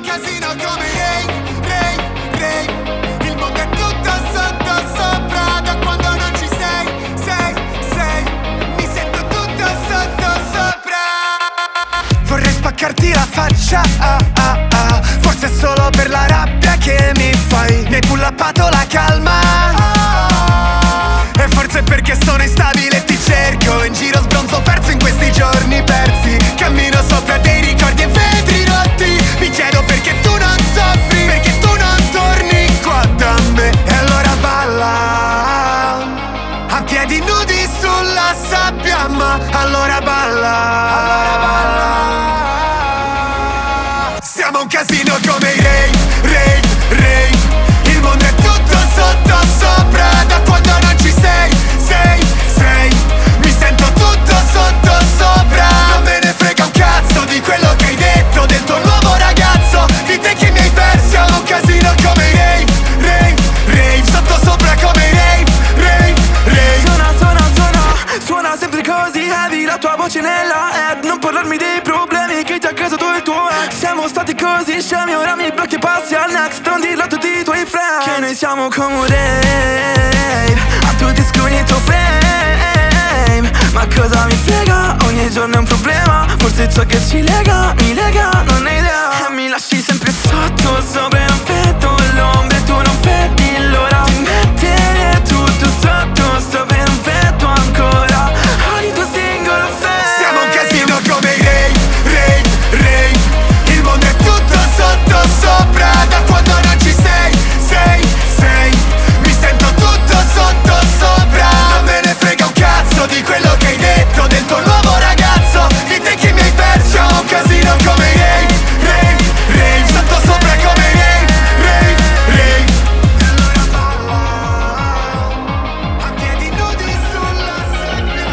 casino come rave, rave, rave. Il mondo è tutto sotto sopra da quando non ci sei, sei, sei. Mi sento tutto sotto sopra. Vorrei spaccarti la faccia, forse è solo per la rabbia che mi fai. Mi hai pullappato la calma, e forse perché sono instabile e ti cerco in giro sbronzo perso in questi giorni persi. Cammino sopra dei ricordi e vetri rotti. Mi chiedo perché tu non soffri, perché tu non torni qua da me. E allora balla, a piedi nudi sulla sabbia, ma allora balla. Siamo un casino come i rave, rave, rave. Il mondo è tutto sotto sopra da quando non ci sei, sei, sei. Mi sento tutto sotto sopra. Non me ne frega un cazzo di quello che hai detto, del tuo nuovo ragazzo, di te che mi hai perso. Siamo un casino come i rave, rave, rave. Sotto sopra come i rave, rave, rave. Suona sempre così heavy la tua voce nella head. Non parlarmi dei problemi che ti ha causato il tuo ex. Siamo stati così scemi, ora mi blocchi e passi al next. Non dirlo a tutti i tuoi friends che noi siamo come un rave, a tutti escludi il tuo fame. Ma cosa mi frega, ogni giorno è un problema. Forse ciò che ci lega, mi lega, non hai idea. E mi lasci sempre sotto, sopra e non vedo l'ombra e tu non vedi l'ora di mettere tutto sotto, sopra e non vedo ancora ogni tuo singolo fake. Siamo un casino come i rave, rave, rave. Il mondo è tutto sotto sopra da quando non ci sei, sei, sei. Mi sento tutto sotto sopra. Non me ne frega un cazzo di quello che hai detto, del tuo nuovo ragazzo, di te che mi hai perso. Siamo un casino come i rave, rave, rave. Sotto sopra come i rave, rave, rave. E allora balla, a piedi nudi sulla sabbia.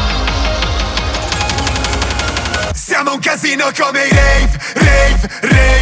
Siamo un casino come i rave, rave, rave.